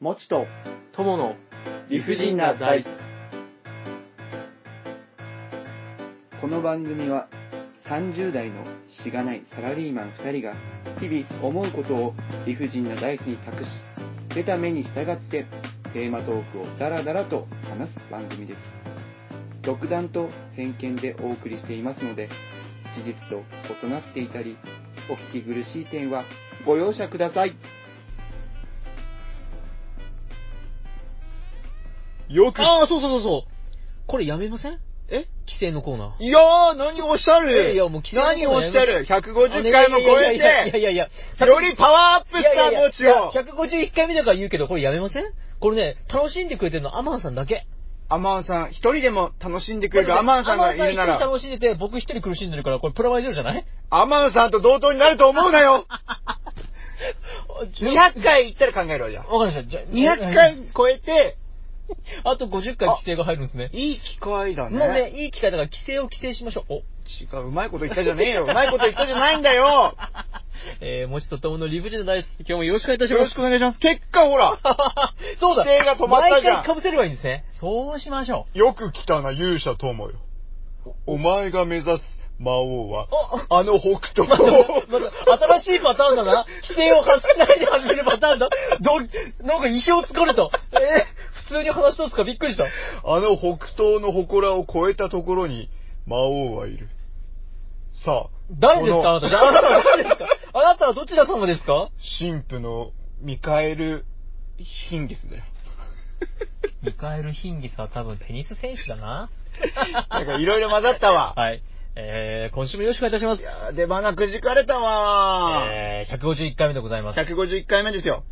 もちと友の理不尽なダイス。この番組は30代のしがないサラリーマン2人が日々思うことを理不尽なダイスに託し、出た目に従ってテーマトークをダラダラと話す番組です。独断と偏見でお送りしていますので、事実と異なっていたり、お聞き苦しい点はご容赦ください。 よく、 ああ、そうそうそうそう。これやめません？ え規制のコーナー。 いやー、何をおっしゃる？ いやもう規制のコーナー何をおっしゃる？ 150 回も超えいやいて、 やいや、 よりパワーアップしたもちを。 151回目だから言うけど、これやめません？これね、楽しんでくれてるのはアマンさんだけ。 アマンさん、一人でも楽しんでくれるアマンさんがいるなアマンさん一人ら、 楽しんでて、僕一人苦しんでるから、これプラマイゼロじゃない？ アマンさんと同等になると思うなよ。200回行ったら考えろ、じゃあ。 わかりました。じゃあ 200回超えて、 あと50回規制が入るんですね。 いい機会だね。 もうね、いい機会だから規制を規制しましょう。 違う、うまいこと言ったじゃねえよ。うまいこと言ったじゃないんだよ。 もちとともの理不尽なダイス。今日もよろしくお願いいたしよろます。 しくお願いします。結果ほら、 そうだ。 規制が止まったじゃん毎回被せればいいんですね。そうしましょよく来たな、勇者友よ。お前が目指す魔王は、 おあの北東う。また新しいパターンだな。規制を発しないで始めるパターンだ。なんか意表をつかれた。普通に話しとすかびっくりした。 あの北東の祠を越えたところに魔王はいる。さあ、 誰ですかあなた。じゃああなたは誰ですか？あなたはどちら様ですか？ 神父のミカエル・ヒンギスだよ。 ミカエル・ヒンギスは多分テニス選手だな。 なんかいろいろ混ざったわ。 はい。今週もよろしくお願いいたします。 いやー、出花くじかれたわ 151回目でございます。 151回目ですよ。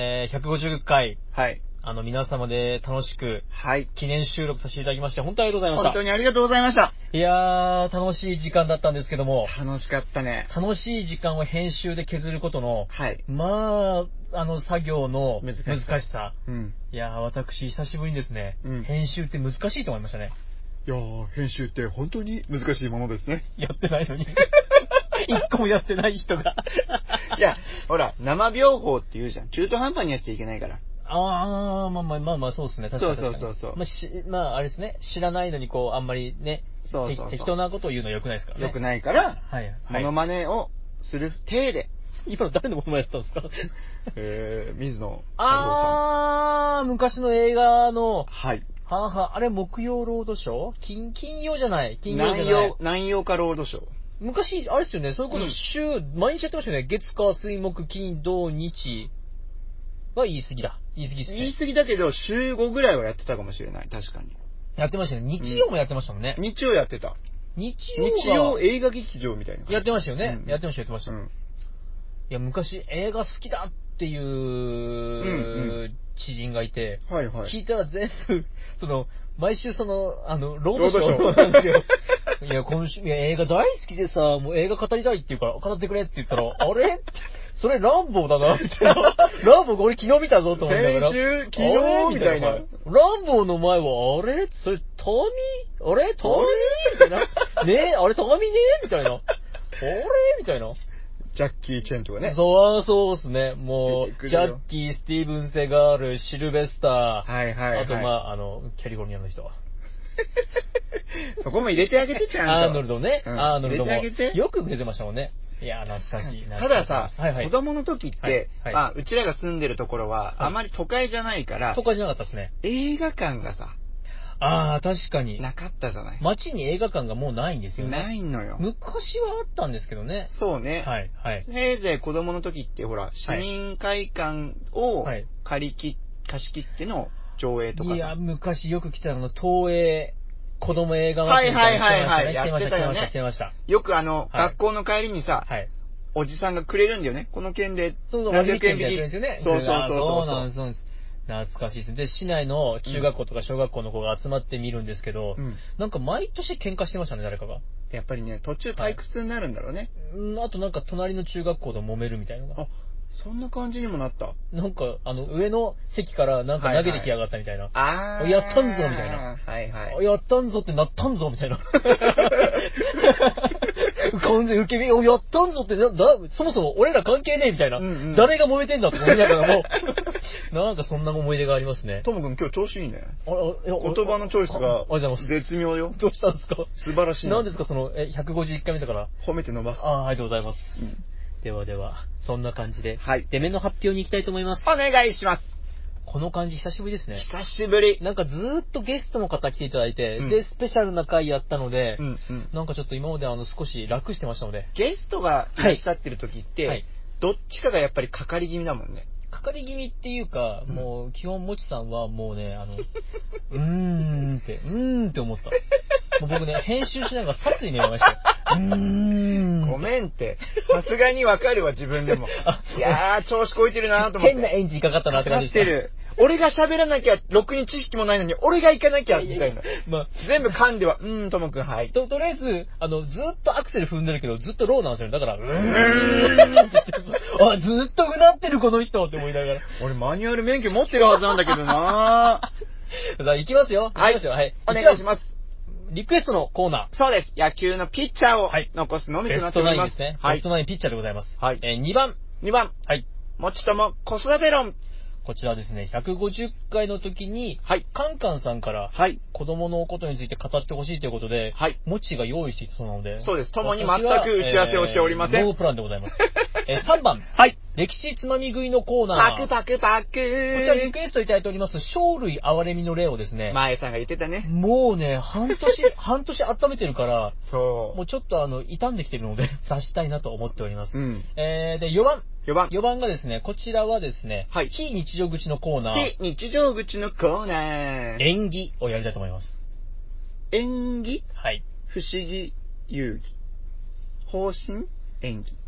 150回、 はい。 皆様で楽しくはい。 記念収録させていただきまして、本当にありがとうございました。 本当にありがとうございました。 いやー、楽しい時間だったんですけども、 楽しかったね。 楽しい時間を編集で削ることの、 はい。 まあ、作業の難し難しさ。 うん。 いやー、私、久しぶりにですね、 うん編集って難しいと思いましたね。 いやー、編集って本当に難しいものですね。 やってないのに。一個もやってない人が。 いや、ほら、生病法って言うじゃん。中途半端にやっちゃいけないから。 まあ、そうですね。確かに。 そう。 まあ、あれですね。知らないのに、あんまりね、 そう。 適当なことを言うのは良くないですからね。 良くないから、 はい。 モノマネをする体で。 今の誰のモノマネやったんですか？ 水野さ昔の映画の、 ん。はい。 あれ木曜ロードショー？金曜じゃない。 南洋化ロードショー。 昔、あれですよね。そういうこと毎日やってましたよね。月火水木金土日は言い過ぎだ。言い過ぎですね。 言い過ぎだけど、週5ぐらいはやってたかもしれない。確かに。 やってましたね。日曜もやってましたもんね。 日曜やってた。 日日曜映画劇場みたいな。 やってましたよね。 うんやってました。いや、昔映画好きだっていう知人がいて、 はい。 聞いたら全部、毎週ロードシロードショーョーなんですよ。いや、今週、映画大好きでさ、もう映画語りたいって言うから、語ってくれって言ったら、あれそれランボーだな、みたいな。ランボー俺昨日見たぞと思いながら。 先週、昨日みたいな。 ランボーの前は、あれそれ、タミあれタミみたいな。ねえ、あれタミねみたいな。あれみたいな。 ジャッキー・チェンとかね。 そうですね。もう、 出てくるよジャッキー、スティーブン・セガール、シルベスター。 はい。 あと、キャリフォルニアの人は。 そこも入れてあげて、ちゃんと。 アーノルドね。 うんアーノルドも。 入れてあげてよく出てましたもんね。いや、懐かしい。 たださ、 はい。 子供の時って、 はうちらが住んでるところは、あまり都会じゃないから、 都会じゃなかったですね。 映画館がさ、 確かに。 なかったじゃない。 街に映画館がもうないんですよね。 ないのよ。 昔はあったんですけどね。 そうね。 はい。 せいぜい子供の時ってほら、市民会館を貸し切っての上映とかさ。 いや、昔よく来た東映、子供映画はい。 来てました。 よく学校の帰りにさ、おじさんがくれるんだよね。この券で何百円引きですよね。 そうなんです。懐かしいですね。で、市内の中学校とか小学校の子が集まって見るんですけど、なんか毎年喧嘩してましたね、誰かが。 やっぱりね、途中退屈になるんだろうね。 あとなんか隣の中学校と揉めるみたいなのが。 そんな感じにもなった。 なんか、上の席からなんか投げてきやがったみたいな。 ああ。 やったんぞみたいな。 はいはい。 やったんぞってなったんぞみたいな。完全受け身、やったんぞってそもそも俺ら関係ねえみたいな。誰が揉めてんだって思いながらも、なんかそんな思い出がありますね。 ともくん今日調子いいね。言葉のチョイスが絶妙よ。 どうしたんですか？ 素晴らしい。 何ですか151回目だから。 褒めて伸ばす。 ありがとうございます。ではでは、そんな感じで、出目の発表に行きたいと思います。 お願いします。 この感じ久しぶりですね。 久しぶり。 なんかずーっとゲストの方来ていただいて、で、スペシャルな回やったので、なんかちょっと今まで少し楽してましたので。 ゲストがいらっしゃってる時って、どっちかがやっぱりかかり気味だもんね。 かかり気味っていうか、もう基本もちさんはもうね、って思った。もう僕ね、編集しながら殺意見えましたよ。 ごめんって。さすがにわかるわ、自分でも。いやー、調子こいてるなーと思って。 変なエンジンかかったなって感じでした。かかってる。 俺が喋らなきゃ、ろくに知識もないのに、俺が行かなきゃ、みたいな。全部噛んでは、ともくん、はい。 とりあえず、ずーっとアクセル踏んでるけど、ずっとローなんですよね。だから、ずっとうなってるこの人って思いながら。 俺マニュアル免許持ってるはずなんだけどなぁ。行きますよ。 はい。お願いします。 リクエストのコーナー。 そうです。野球のピッチャーを残すのみとなっております。 ベストナインですね。ベストナインピッチャーでございます。 はい。 2番。 はい。もちとも子育て論。 こちらですね、150回の時に、カンカンさんから、子供のことについて語ってほしいということで、もちが用意していたそうなので、 そうです。共に全く打ち合わせをしておりません。 ノープランでございます。3番。歴史つまみ食いのコーナー。 パク。こちらリクエストいただいております、生類憐れみの例をですね、 前さんが言ってたね。 もうね、半年温めてるから、もうちょっと傷んできてるので、出したいなと思っております。で、4番がですね、こちらはですね、非日常口のコーナー。 非日常口のコーナー。 演技をやりたいと思います。 演技？ はい。 不思議遊戯。方針？演技。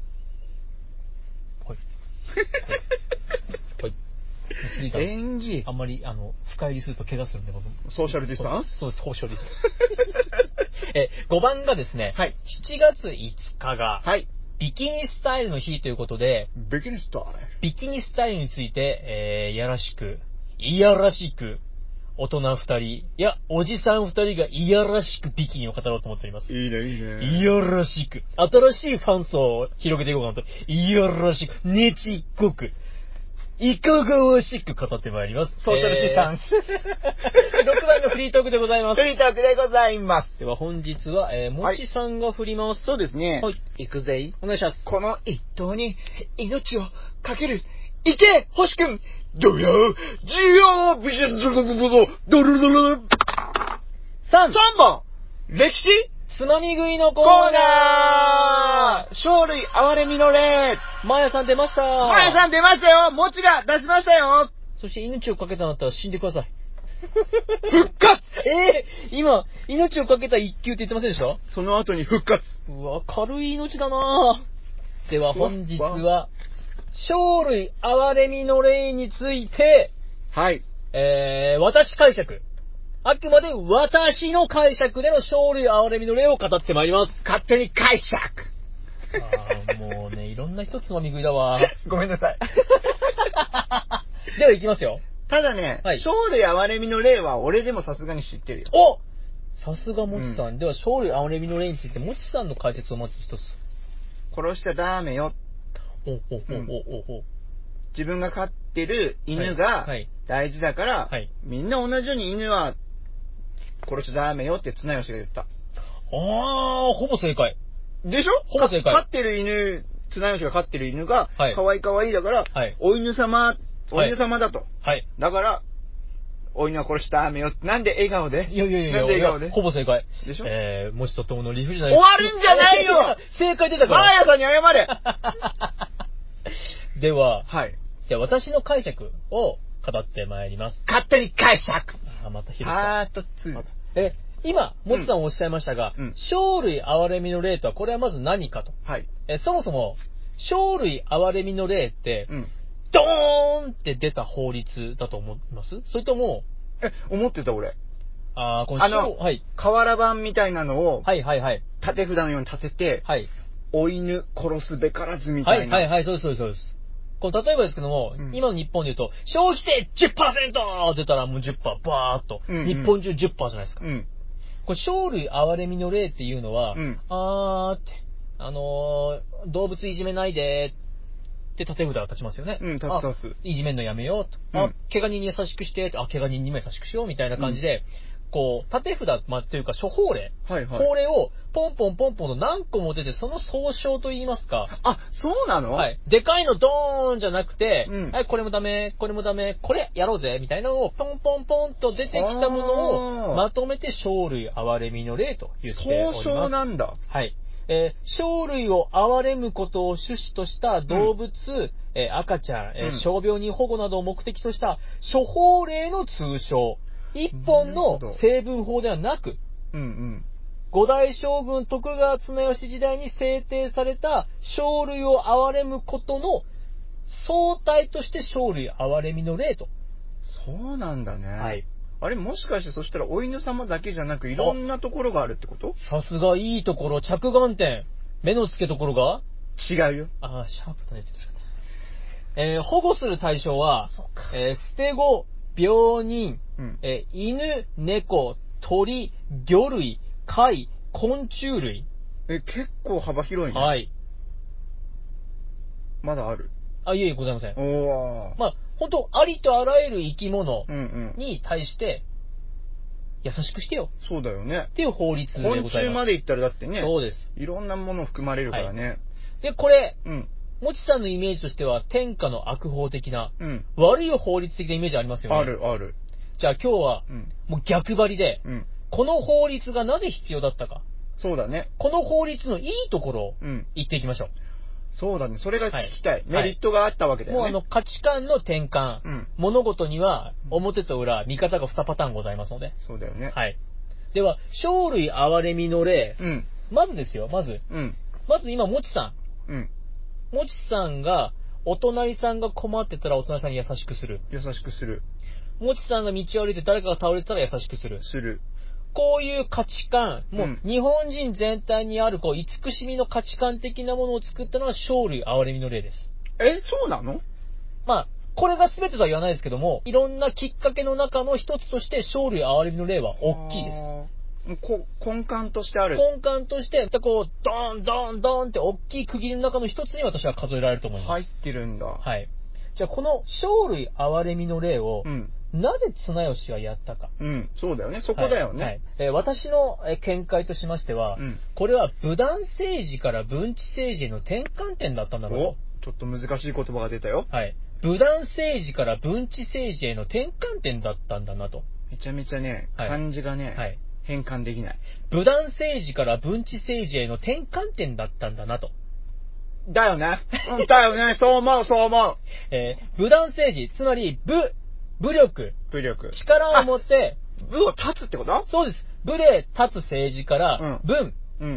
演技。 あんまり、深入りすると怪我するんで、僕。 ソーシャルディスタンス？ そうです、ソーシャルディスタンス。5番がですね、7月5日が、ビキニスタイルの日ということで、 ビキニスタイルについて、いやらしく、大人2人、いや、おじさん2人がいやらしくビキニを語ろうと思っております。 いいね。 いやらしく。新しいファン層を広げていこうかなと。いやらしく、ねちっこく、いかがわしく語ってまいります。 ソーシャルディスタンス。 6番のフリートークでございます。 フリートークでございます。 では本日は、もちさんが振ります。 そうですね。行くぜ。 お願いします。 この一投に命をかける。いけ星くんどやジオビジュドルドル3番歴史つまみ食いのコーナー生類憐れみの例マヤさん出ましたマヤさん出ましたよもちが出しましたよそして命をかけたんだったら死んでください復活今、命をかけた一球って言ってませんでしたその後に復活うわ、軽い命だなぁでは本日は生類憐れみの例について、私解釈。あくまで私の解釈での生類憐れみの例を語ってまいります。 勝手に解釈もうね、いろんな人つまみ食いだわ。 ごめんなさい。 では行きますよ。 ただね、生類憐れみの例は俺でもさすがに知ってるよ。 おさすがもちさん。では生類憐れみの例についてもちさんの解説をまず一つ。 殺しちゃダメよ。自分が飼ってる犬が大事だから、みんな同じように犬は殺しちゃダメよって綱吉が言った。 ほぼ正解。 でしょ？ ほぼ正解。 飼ってる犬、綱吉が飼ってる犬が可愛い可愛いだから、お犬様だと。だから、お犬は殺しちゃダメよって。なんで笑顔で？ いや、 なんで笑顔で？ ほぼ正解。 でしょ？ もしとってもの理不尽な終わるんじゃないよ正解出たから。 マーヤさんに謝れでは、じゃあ私の解釈を語ってまいります。 勝手に解釈またひどい。 パート2。 今、もちさんおっしゃいましたが、生類憐れみの例とは、これはまず何かと。そもそも、生類憐れみの例って、ドーンって出た法律だと思います？それとも、 思ってた俺。 この瓦版みたいなのを、 立て札のように立てて、お犬殺すべからずみたいな。 そうです。 例えばですけども、今の日本で言うと、消費税 10% って出たらもう 10% バーっと、日本中 10% じゃないですか。これ、生類憐れみの例っていうのは、って、動物いじめないでって立て札が立ちますよね。 立つ。 いじめんのやめようと。怪我人に優しくして、怪我人にも優しくしようみたいな感じで、こう、立て札、というか、処方例。法令を、ポンポンポンポンと何個も出て、その総称と言いますか。 そうなの？ はい。でかいのドーンじゃなくて、はい、これもダメ、これもダメ、これやろうぜ、みたいなのを、ポンポンポンと出てきたものを、まとめて、生類憐れみの例と言っております。 総称なんだ。 はい。生類を憐れむことを趣旨とした動物、赤ちゃん、傷病人保護などを目的とした処方例の通称。一本の成文法ではなく、五代将軍徳川綱吉時代に制定された生類を憐れむことの総体として生類憐れみの例と。 そうなんだね。 はい。 あれもしかしてそしたらお犬様だけじゃなくいろんなところがあるってこと？ さすがいいところ、着眼点。目の付けどころが違うよ。 シャープだねって言ってほしかった。保護する対象は、捨て子、病人、犬、猫、鳥、魚類、貝、昆虫類。 結構幅広いね。 はい。 まだある？ いえいえ、ございません。本当ありとあらゆる生き物に対して、優しくしてよ。 そうだよね。 っていう法律でございます。 昆虫まで行ったらだってね。 そうです。 いろんなもの含まれるからね。 で、これ、もちさんのイメージとしては、天下の悪法的な、悪い法律的なイメージありますよね。 ある、ある。 じゃあ今日は、もう逆張りで、この法律がなぜ必要だったか。 そうだね。 この法律のいいところを言っていきましょう。 そうだね。それが聞きたい。メリットがあったわけだよね。 もう価値観の転換。物事には表と裏、見方が2パターンございますので。 そうだよね。 はい。では、生類憐れみの例。まずですよ、まず今、もちさん。もちさんが、お隣さんが困ってたらお隣さんに優しくする。 優しくする。 もちさんが道を歩いて誰かが倒れてたら優しくする。 する。 こういう価値観、もう日本人全体にある慈しみの価値観的なものを作ったのは生類憐れみの例です。 そうなの？ これが全てとは言わないですけども、いろんなきっかけの中の一つとして生類憐れみの例は大きいです。 根幹としてある。 根幹として、ドーン、ドーン、ドーンって大きい区切りの中の一つに私は数えられると思います。 入ってるんだ。 はい。じゃあこの生類憐れみの例を、なぜ綱吉はやったか。 そうだよね。そこだよね。 私の見解としましては、これは武断政治から文治政治への転換点だったんだろうと。 ちょっと難しい言葉が出たよ。 はい。武断政治から文治政治への転換点だったんだなと。 めちゃめちゃね、漢字がね、変換できない。 武断政治から文治政治への転換点だったんだなと。 だよね。だよね。そう思う、そう思う。 武断政治、つまり武力。力を持って、 武を立つってこと？ そうです。武で立つ政治から、文。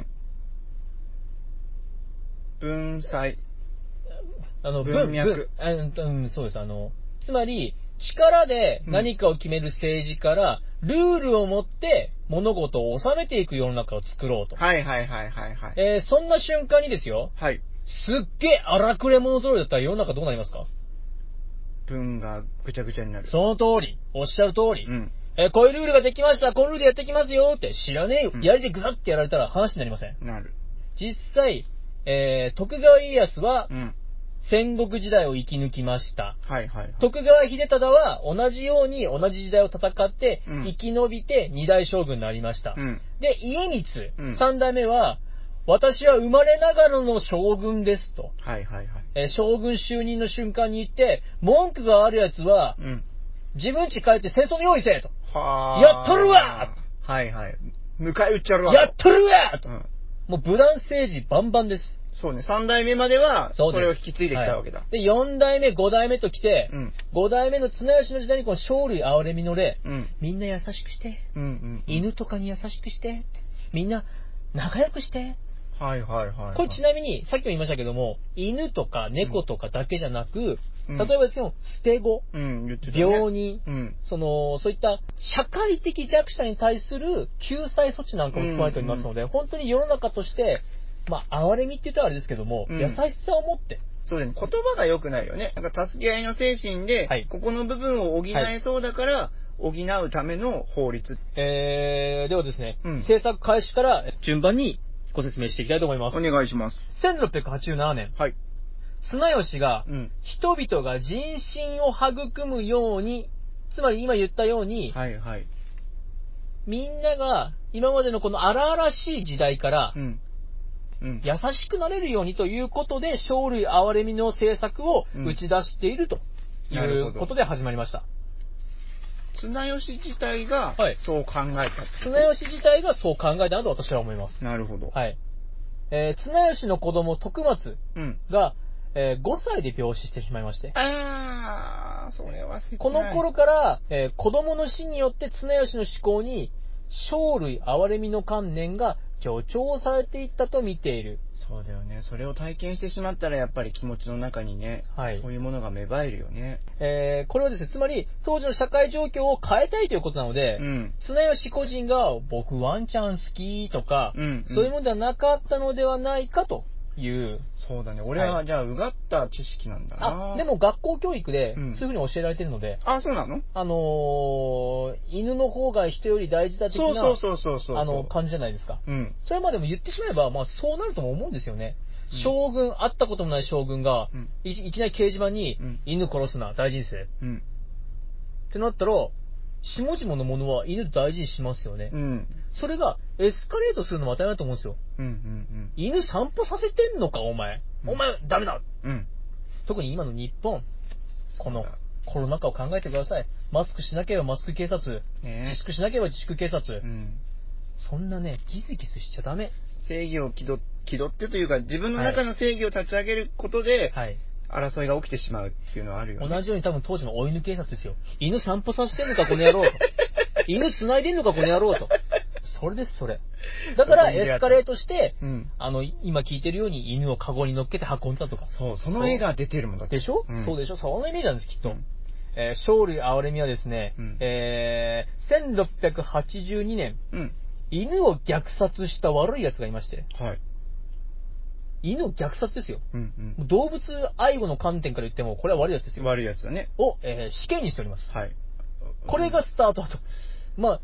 文才。 文脈。そうです。つまり、力で何かを決める政治から、ルールを持って物事を収めていく世の中を作ろうと。そんな瞬間にですよ。すっげえ荒くれ者揃いだったら世の中どうなりますか？ 文がぐちゃぐちゃになる。 その通り。おっしゃる通り。こういうルールができました。このルールでやってきますよって知らねえよ。やりでぐさってやられたら話になりません。 なる。 実際、徳川家康は、戦国時代を生き抜きました。徳川秀忠は同じように同じ時代を戦って生き延びて二代将軍になりました。で、家光、三代目は、私は生まれながらの将軍ですと。将軍就任の瞬間に言って、文句があるやつは、自分家帰って戦争の用意せえと。やっとるわ迎え撃っちゃるわやっとるわと。もう武断政治バンバンです。 そうね、3代目までは、それを引き継いできたわけだ。 で、4代目、5代目と来て、5代目の綱吉の時代にこの生類憐れみの例、みんな優しくして、犬とかに優しくして、みんな仲良くして、これちなみに、さっきも言いましたけども、犬とか猫とかだけじゃなく、例えばですけど、捨て子、病人、そういった社会的弱者に対する救済措置なんかも含まれておりますので、本当に世の中として、哀れみって言ったらあれですけども、優しさを持って、 そうだね。言葉が良くないよね。なんか助け合いの精神で、はい、ここの部分を補えそうだから、補うための法律。 ではですね、制作開始から順番にご説明していきたいと思います。 お願いします。 1687年。はい。綱吉が、人々が人心を育むように、つまり今言ったように、はいはい、みんなが今までのこの荒々しい時代から、優しくなれるようにということで、生類憐れみの政策を打ち出しているということで始まりました。 綱吉自体がそう考えた、 綱吉自体がそう考えたと私は思います。 なるほど。 はい。綱吉の子供、徳松が、5歳で病死してしまいまして。 それは切ない。 この頃から、子供の死によって綱吉の思考に、生類憐れみの観念が助長されていったと見ている。 そうだよね。それを体験してしまったらやっぱり気持ちの中にね、はい、そういうものが芽生えるよね。 これはですね、つまり当時の社会状況を変えたいということなので、綱吉個人が僕ワンちゃん好きとか、そういうものではなかったのではないかという。 そうだね。俺は、じゃあうがった知識なんだな。 でも学校教育でそういうふうに教えられてるので。 そうなの？ 犬の方が人より大事だ的な感じじゃないですか。それまでも言ってしまえば、まあそうなるとも思うんですよね。将軍、会ったこともない将軍が、いきなり掲示板に、犬殺すな、大事にせ。ってなったら、下々のものは犬大事にしますよね。それがエスカレートするのも当たり前だと思うんですよ。犬散歩させてんのか、お前。お前、ダメだ。特に今の日本、このコロナ禍を考えてください。マスクしなければマスク警察、自粛しなければ自粛警察。そんなね、ギスギスしちゃダメ。 正義を気取ってというか、自分の中の正義を立ち上げることで、争いが起きてしまうっていうのはあるよね。 同じように多分当時の追い抜き警察ですよ。犬散歩させてんのか、この野郎と。犬繋いでんのか、この野郎と。それです、それ。だからエスカレートして、今聞いてるように犬をカゴに乗っけて運んだとか。 そう、その絵が出てるもんだって。 でしょ、そうでしょ、そのイメージなんです、きっと。生類憐れみはですね、1682年、犬を虐殺した悪い奴がいまして。犬を虐殺ですよ。動物愛護の観点から言っても、これは悪いやつですよ。 悪いやつだね。 を、死刑にしております。これがスタートだと。まあ、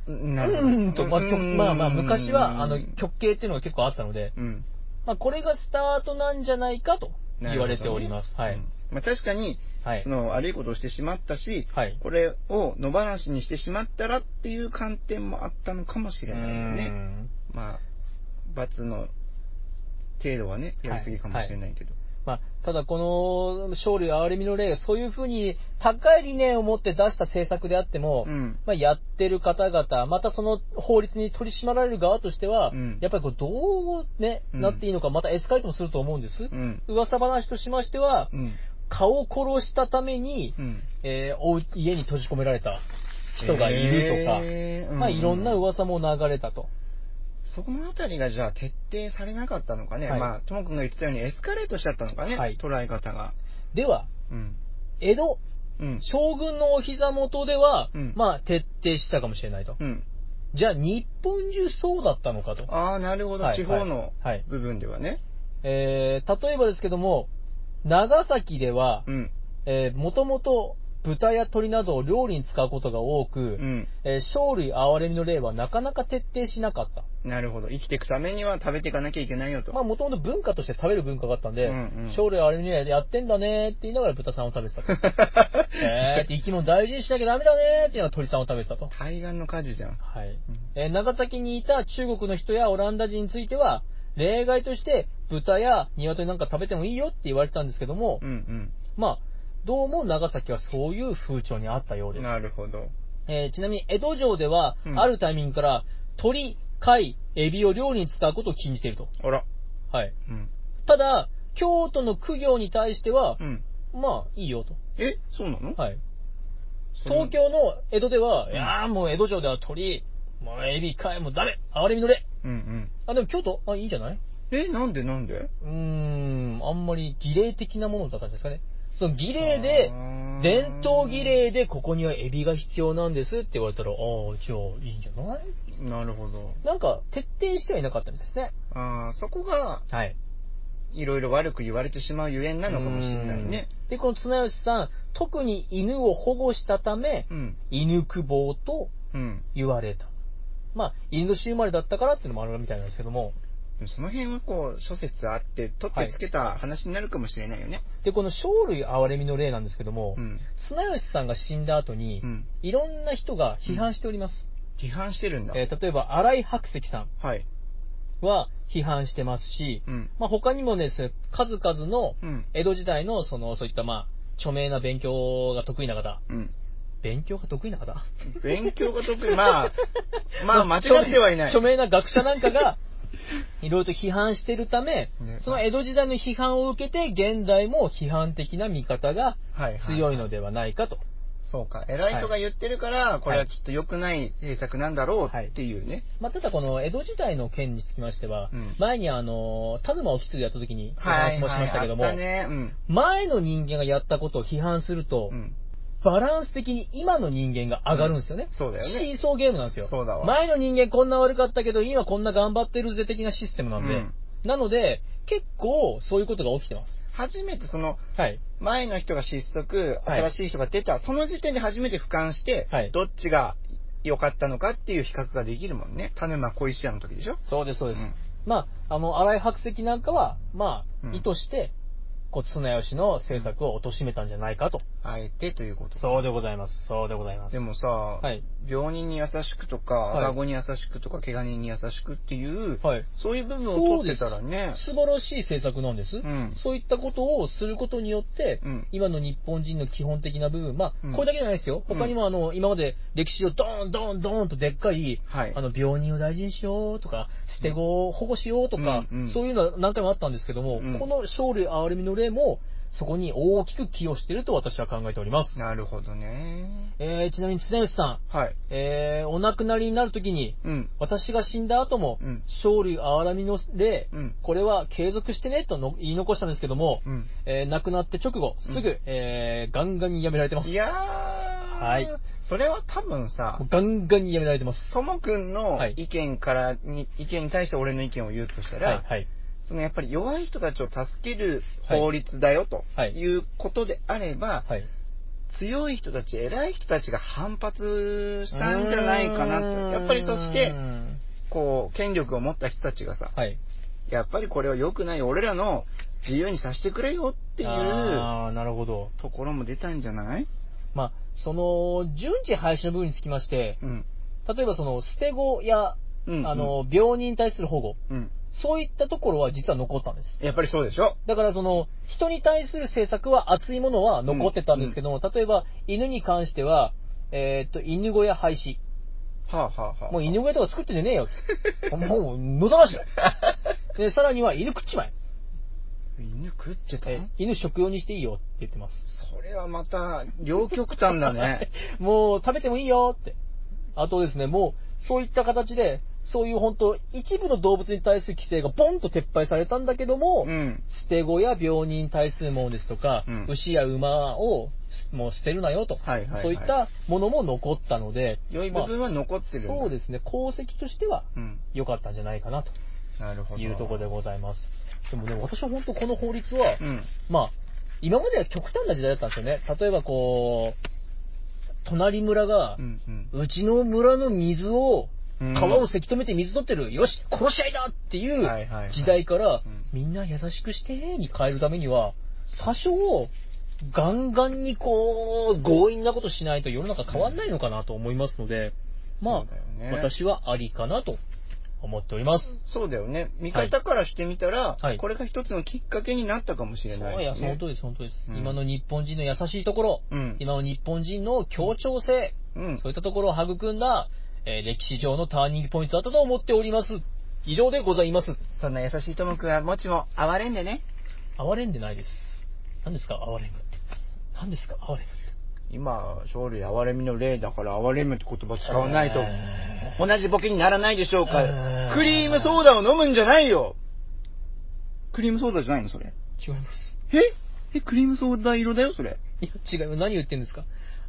昔は、極刑っていうのが結構あったので、まあ、これがスタートなんじゃないかと言われております。 まあ、確かに、その悪いことをしてしまったし、これを野放しにしてしまったらっていう観点もあったのかもしれないよね。まあ、罰の程度はね、やりすぎかもしれないけど。 まあ、ただこの生類憐れみの例がそういうふうに高い理念を持って出した政策であっても、まあ、やってる方々、またその法律に取り締まられる側としては、やっぱりこうどうね、なっていいのか、またエスカレートもすると思うんです。噂話としましては、顔を殺したために、家に閉じ込められた人がいるとか、まあ、いろんな噂も流れたと。 そこのあたりがじゃあ徹底されなかったのかね。まあ、ともくんが言ってたようにエスカレートしちゃったのかね。捉え方が。 では、江戸、将軍のお膝元では、まあ、徹底したかもしれないと。じゃあ、日本中そうだったのかと。 なるほど。地方の部分ではね。 例えばですけども、長崎では、もともと豚や鳥などを料理に使うことが多く、生類憐れみの例はなかなか徹底しなかった。 なるほど。生きていくためには食べていかなきゃいけないよと。 まあもともと文化として食べる文化があったんで、生類憐れみの例やってんだねって言いながら豚さんを食べてたと。って生き物大事にしなきゃダメだねって言いながら鳥さんを食べてたと。 対岸の火事じゃん。 長崎にいた中国の人やオランダ人については、例外として豚や鶏なんか食べてもいいよって言われてたんですけども、まあ、どうも長崎はそういう風潮にあったようです。 なるほど。 ちなみに江戸城では、あるタイミングから鳥、貝、エビを料理に使うことを禁じていると。ただ、京都の公行に対しては、まあいいよと。 そうなの？ 東京の江戸では、いやーもう江戸城では鳥、もうエビ、貝もダメ、憐れみの例。でも京都、いいんじゃない？ なんであんまり儀礼的なものだったんですかね。その儀礼で、伝統儀礼でここにはエビが必要なんですって言われたら、じゃあいいんじゃない？ なるほど。 なんか徹底してはいなかったんですね。 そこが、 いろいろ悪く言われてしまうゆえんなのかもしれないね。 で、この綱吉さん、特に犬を保護したため、犬久保と言われた。まあ、犬年生まれだったからっていうのもあるみたいなんですけども。 その辺はこう、諸説あって、取ってつけた話になるかもしれないよね。 で、この生類憐れみの例なんですけども、綱吉さんが死んだ後に、いろんな人が批判しております。 批判してるんだ。 例えば、新井白石さんは批判してますし、まあ、他にもですね、数々の江戸時代のそういったまあ、著名な勉強が得意な方、勉強が得意な方勉強が得意まあ間違ってはいない。 著名な学者なんかが、いろいろと批判しているため、その江戸時代の批判を受けて、現代も批判的な見方が強いのではないかと。 そうか。偉い人が言ってるから、これはきっと良くない政策なんだろうっていうね。 まあ、ただこの江戸時代の件につきましては、前に田沼意次やった時にお話もしましたけども、前の人間がやったことを批判すると、バランス的に今の人間が上がるんですよね。 そうだよね。 シーソーゲームなんですよ。 そうだわ。 前の人間こんな悪かったけど、今こんな頑張ってるぜ的なシステムなんで。なので、結構そういうことが起きてます。 初めて前の人が失速、新しい人が出た、その時点で初めて俯瞰して、どっちが良かったのかっていう比較ができるもんね。田沼小石屋の時でしょ？ そうです、そうです。まあ、新井白石なんかは、まあ、意図して、綱吉の政策を貶めたんじゃないかと。 あえてということ。 そうでございます。そうでございます。 でもさ、病人に優しくとか、赤子に優しくとか、怪我人に優しくっていう、そういう部分を取ってたらね。 素晴らしい政策なんです。そういったことをすることによって、今の日本人の基本的な部分、まあ、これだけじゃないですよ。他にも今まで歴史上ドーンドーンドーンとでっかい、病人を大事にしようとか、捨て子を保護しようとか、そういうのは何回もあったんですけども、この生類憐れみの例も、そこに大きく寄与していると私は考えております。 なるほどね。 ちなみに綱吉さん、お亡くなりになるときに、私が死んだ後も、生類憐れみの例、これは継続してねと言い残したんですけども、亡くなって直後、すぐ、ガンガンにやめられてます。 いやー、それは多分さ、 ガンガンにやめられてます。 ともくんの意見に対して俺の意見を言うとしたら、やっぱり弱い人たちを助ける法律だよということであれば、強い人たち、偉い人たちが反発したんじゃないかなと。やっぱりそして、権力を持った人たちがさ、やっぱりこれは良くない、俺らの自由にさせてくれよっていうところも出たんじゃない？ まあ、順次廃止の部分につきまして、例えば捨て子や、病人に対する保護、そういったところは実は残ったんです。 やっぱりそうでしょ。 だから人に対する政策は熱いものは残ってたんですけども、例えば犬に関しては、犬小屋廃止。もう犬小屋とか作ってねえよ。もう、野ざらしだ。で、さらには犬食っちまえ。 犬食ってた？ 犬食用にしていいよって言ってます。 それはまた、両極端だね。 もう食べてもいいよって。あとですね、もう、そういった形で、そういう本当、一部の動物に対する規制がボンと撤廃されたんだけども、捨て子や病人に対するものですとか、牛や馬をもう捨てるなよと、そういったものも残ったので、 良い部分は残ってるんだ。 そうですね、功績としては良かったんじゃないかなというところでございます。でもね、私は本当この法律は、まあ、今までは極端な時代だったんですよね。例えば隣村が、うちの村の水を、川をせき止めて水取ってる。よし、殺し合いだっていう時代から、みんな優しくしてに変えるためには、多少、ガンガンに強引なことしないと世の中変わんないのかなと思いますので、まあ、私はありかなと思っております。 そうだよね。見方からしてみたら、これが一つのきっかけになったかもしれないですね。 本当です、本当です。今の日本人の優しいところ、今の日本人の協調性、そういったところを育んだ、歴史上のターニングポイントだったと思っております。以上でございます。 そんな優しいともくんはもちも哀れんでね。 哀れんでないです。何ですか哀れむって。何ですか哀れむって。 今、生類憐れみの例だから哀れむって言葉使わないと同じボケにならないでしょうか。クリームソーダを飲むんじゃないよ。クリームソーダじゃないのそれ。 違います。 クリームソーダ色だよそれ。 いや違う。何言ってんですか。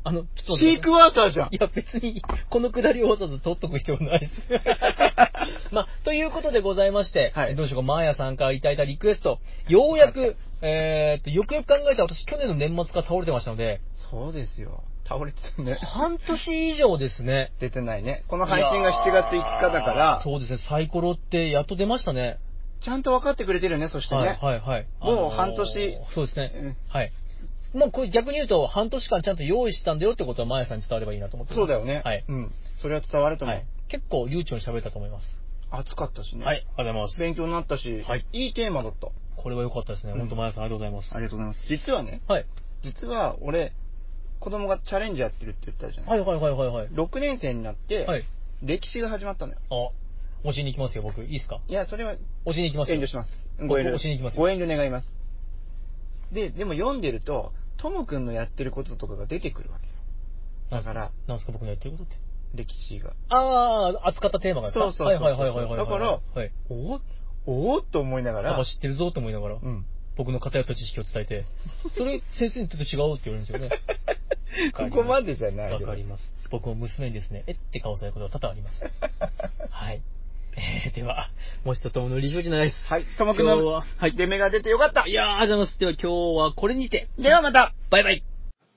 ちょっと待ってシークワーサーじゃん。 いや、別に、このくだりをわざわざ取っとく必要ないです。まあ、ということでございまして、 はい、 どうしようか、マーヤさんからいただいたリクエスト、ようやく、よくよく考えたら私、去年の年末から倒れてましたので、 そうですよ。倒れてたね。 半年以上ですね。 出てないね。この配信が7月5日だから。 そうですね、サイコロってやっと出ましたね。 ちゃんと分かってくれてるね、そしてね。 はいはいはい。 もう半年。 そうですね。はい。もうこれ逆に言うと、半年間ちゃんと用意したんだよってことは、マヤさんに伝わればいいなと思ってます。 そうだよね。 はい。 うん。それは伝わると思う。はい、 結構流暢に喋れたと思います。 暑かったしね。 はい、ありがとうございます。 勉強になったし、はい、いいテーマだった。 これは良かったですね。本当、マヤさんありがとうございます。 ありがとうございます。実はね、 はい。 実は俺、子供がチャレンジやってるって言ったじゃない。 はいはいはいはいはい。 6年生になって、はい、歴史が始まったのよ。 あ、教えに行きますよ、僕。いいですか？ いや、それは、 教えに行きますよ。 遠慮します。ご遠慮。 教えに行きますよ。 ご遠慮願います。でも読んでると、ともくんのやってることとかが出てくるわけよ。だから。 なんすか僕のやってることって。 歴史が。 扱ったテーマがですか？ そう。 はいはいはいはいはい。 だから、はい、おと思いながら。 なんか知ってるぞと思いながら。うん。僕の偏った知識を伝えて、それ先生にとって違うって言われるんですよね。 ここまでじゃない。 わかります。僕も娘にですね、って顔されることが多々あります。はい。では、もちとともの理事長です。 はい。ともくんの出目が出てよかった。 いやー、ありがとうございます。では今日はこれにて。 ではまた。 バイバイ。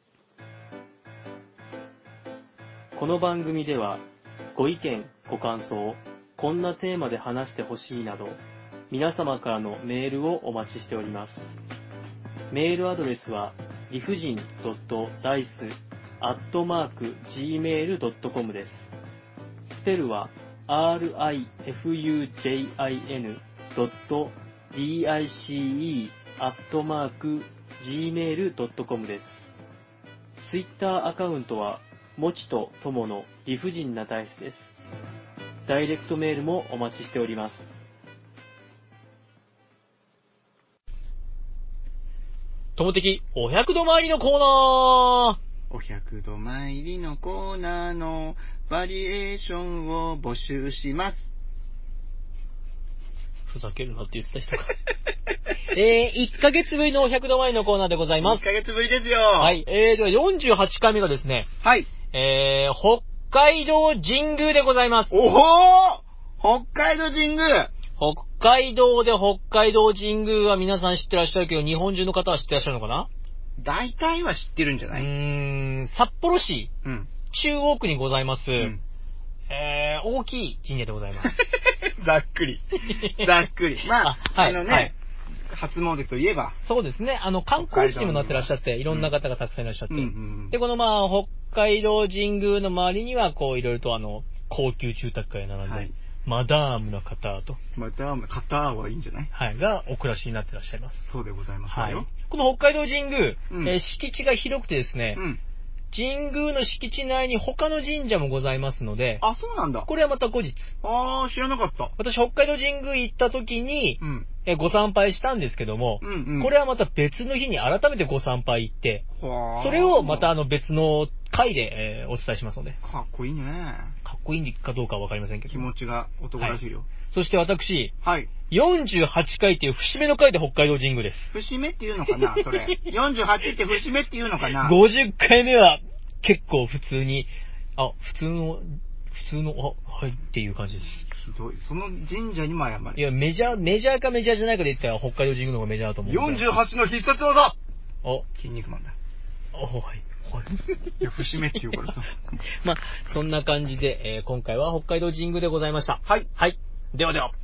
この番組では、ご意見、ご感想、こんなテーマで話してほしいなど、皆様からのメールをお待ちしております。メールアドレスは、理不尽.dice@gmail.com です。スペルは、rifujin.dice@gmail.com です。ツイッターアカウントは、もちとともの理不尽なダイスです。ダイレクトメールもお待ちしております。とも的お百度参りのコーナー。 お百度参りのコーナーのバリエーションを募集します。 ふざけるなって言ってた人か。1ヶ月ぶりのお百度参りのコーナーでございます。 1ヶ月ぶりですよ。 はい。では48回目がですね。 はい。 北海道神宮でございます。 おほー！北海道神宮！ 北海道で北海道神宮は皆さん知ってらっしゃるけど、日本中の方は知ってらっしゃるのかな？ 大体は知ってるんじゃない？ 札幌市、中央区にございます、大きい神社でございます。 ざっくり。ざっくり。まあ、はい、初詣といえば。 そうですね。観光地にもなってらっしゃって、いろんな方がたくさんいらっしゃって。で、この北海道神宮の周りには、いろいろと高級住宅街が並んで、はい、マダームの方と。 マダーム、方はいいんじゃない？ はい。がお暮らしになってらっしゃいます。 そうでございますよ。はい。 この北海道神宮、敷地が広くてですね、神宮の敷地内に他の神社もございますので、 あ、そうなんだ。 これはまた後日。 ああ、知らなかった。 私、北海道神宮行った時に、ご参拝したんですけども、これはまた別の日に改めてご参拝行って、それをまた別の回で、お伝えしますので。 かっこいいね。 かっこいいかどうかはわかりませんけど。 気持ちが男らしいよ。 そして私、 はい。 48回っていう節目の回で北海道神宮です。 節目っていうのかなそれ。48って節目っていうのかな ?50 回目は結構普通に、普通の、はいっていう感じです。 ひどい。その神社にも謝る。 いや、メジャーかメジャーじゃないかで言ったら北海道神宮の方がメジャーだと思う。 48の必殺技筋肉マンだ。 はい。 いや、節目って言うからさ。 まあ、そんな感じで、今回は北海道神宮でございました。 はい。 はい。ではでは。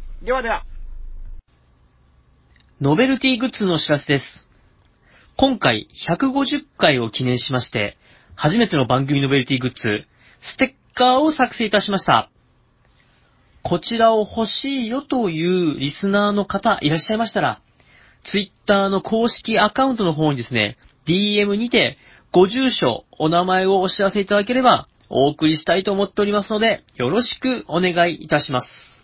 ノベルティグッズのお知らせです。今回150回を記念しまして、初めての番組ノベルティグッズ、ステッカーを作成いたしました。こちらを欲しいよというリスナーの方いらっしゃいましたら、ツイッターの公式アカウントの方にですね、DM にてご住所、お名前をお知らせいただければお送りしたいと思っておりますので、よろしくお願いいたします。